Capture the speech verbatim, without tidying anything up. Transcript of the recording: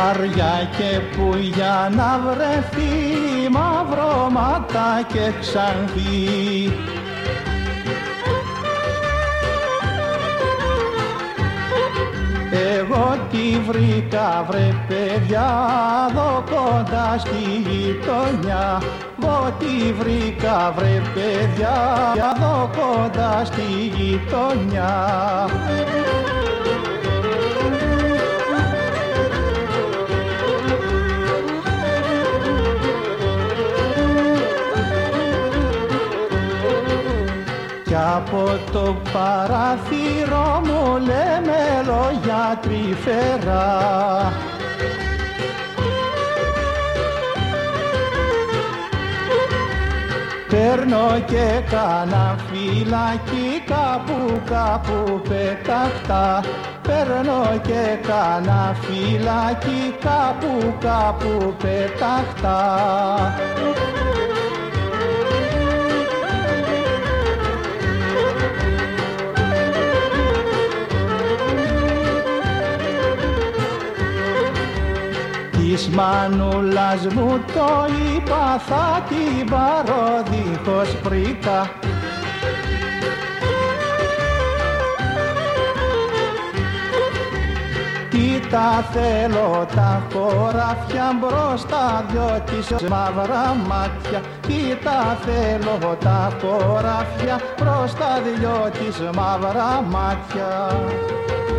βαριά και που για να βρεθεί μαύρο ματά και ξανθή. Εγώ τη βρήκα βρε παιδιά δω κοντά στη γειτονιά. Εγώ τη βρήκα βρε παιδιά δω κοντά στη γειτονιά. Κι από το παράθυρο μου λέμε λόγια τρυφερά. Παίρνω και κάνα φυλάκι κάπου κάπου πεταχτά. Παίρνω και κάνα φυλάκι κάπου κάπου πεταχτά. Της μανούλας μου το είπα θα την πάρω δίχως πρίκα. Τι τα θέλω τα χωράφια μπροστά δυο της μαύρα μάτια. Τι τα θέλω τα χωράφια μπροστά δυο της μαύρα μάτια.